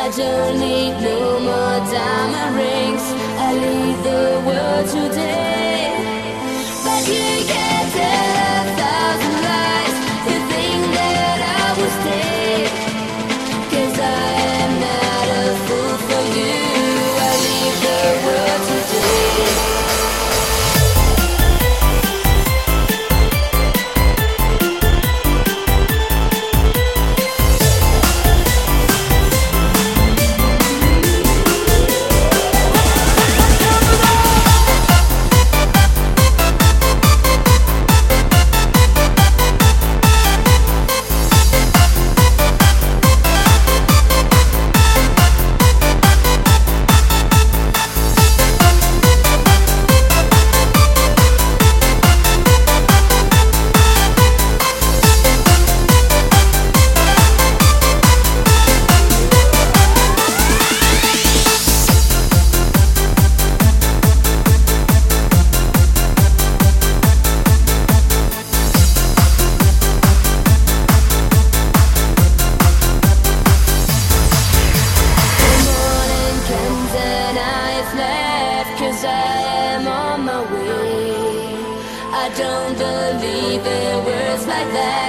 I don't need no more diamond rings. I leave the world today. But you can tell 1,000 lies. You think that I will stay. 'Cause I am not a fool for you. I leave the world today. I don't believe in words like that.